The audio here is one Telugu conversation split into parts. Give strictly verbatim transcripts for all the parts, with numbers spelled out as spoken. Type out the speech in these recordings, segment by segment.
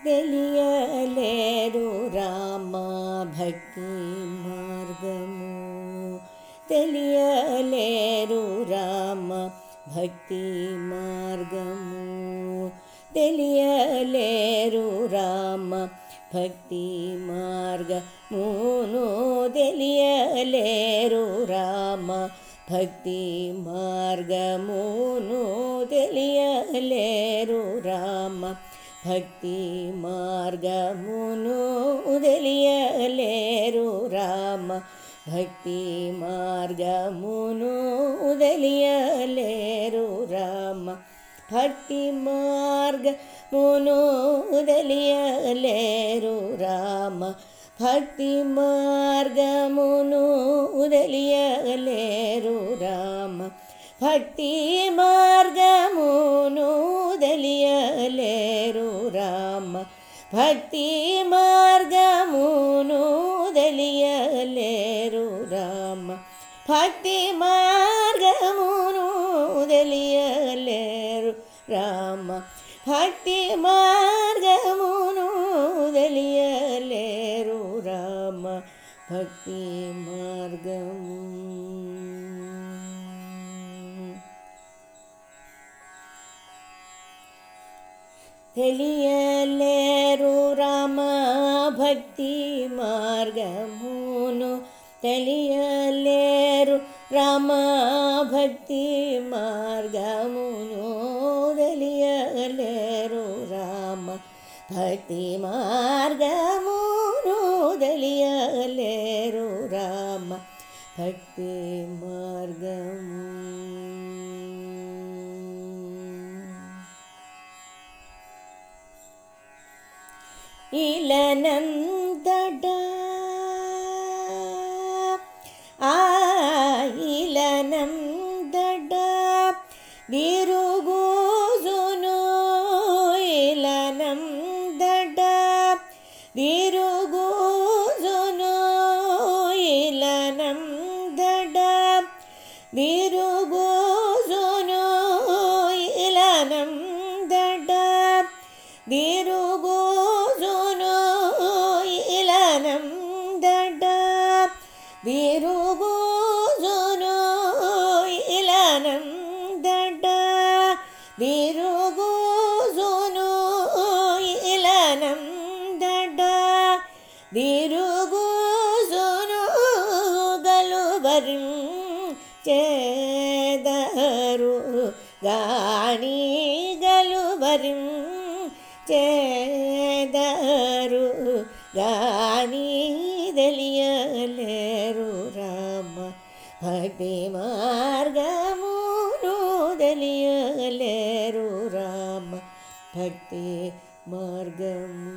తెలియలేరు రామ భక్తి మార్గము, తెలియలేరు రామ భక్తి మార్గము, తెలియలేరు రామ భక్తి మార్గమును, తెలియలేరు రామ భక్తి మార్గమును, తెలియలేరు రామ భక్తి మార్గమును, తెలియలేరు రామ భక్తి మార్గమును, తెలియలేరు రామ భక్తి మార్గమును, తెలియలేరు రామ భక్తి మార్గమును, తెలియలేరు రామ భక్తి మార్గమును, తెలియలేరు రామ భక్తి మార్గమును, తెలియలేరు రామ భక్తి మార్గమును, తెలియలేరు రామ భక్తి మార్గమును, తెలియలేరు రామ భక్తి మార్గము. తెలియలేరు రామ భక్తి మార్గమును, తెలియలేరు రామ భక్తి మార్గమును, తెలియలేరు రామ భక్తి మార్గమును, తెలియలేరు రామ భక్తి మార్గము. ఇలనంతటా ఆ ఇలనంతటా తిరుగుజును, ఇలనంతటా తిరుగుజును, ఇలనంతటా తిరుగుజును, ఇలనంతటా తిరుగుజును, ఇలనంతటా తిరుగుజును, ఇలనంతటా తిరుగుజును, ఇలనంతటా తిరుగుజును, గలువరిం చేదరు గాని గలువరిం చేదరు గాని, తెలియలేరు రామ భక్తి మార్గమును, తెలియలేరు రామ భక్తి మార్గము.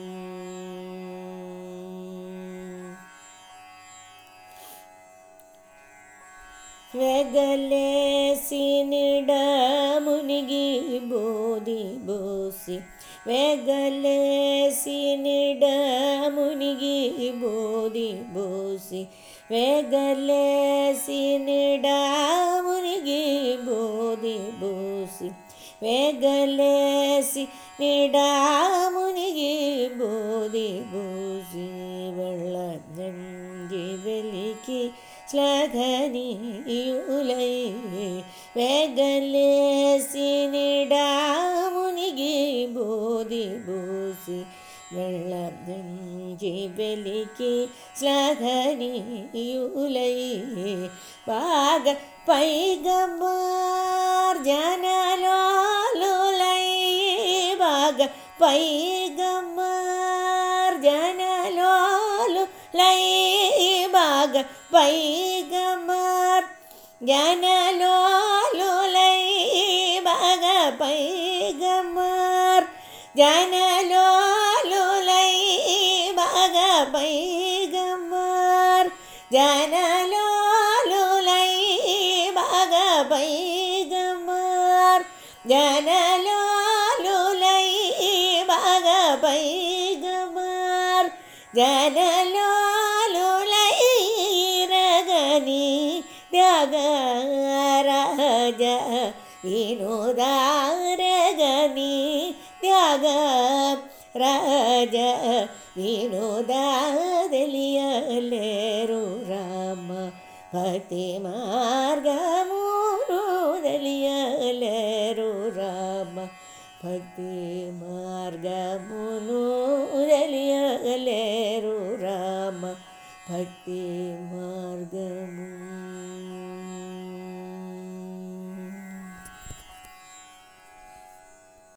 వెగలేసి నిడ మునిగి బోధి బోసి, వెగలేసి నిడ మునిగి బోధి బోసి, వెగలేసి నిడ మునిగి బోధి బోసి, వెగలేసి నిడ మునిగి బోధి బోసి, వెళ్ళంగి వెలికి శ్లాఘనీయులై, వెగలేసి నిడ మునిగి బోధి బోసి, వెళ్ళంగి వెలికి శ్లాఘనీయులై, బాగ పైగంబర్ జనలోలులై, బాగ పైగంబర్ జనలోలులై, బాగ పైగంబర్ జనలోలులై, బాగ పైగంబర్ జనలోలులై, బాగ పైగంబర్ జనలోలులై, బాగ పైగంబర్ జనలోలులై, బాగ పైగంబర్ జనలోలులై, రగని త్యాగరాజ వినోదారగని త్యాగ రాజ వినోదాదలియలేరు రామ భక్తి మార్గమును తెలియలేరు రామ భక్తి మార్గమును తెలియలేరు రామ భక్తి మార్గము.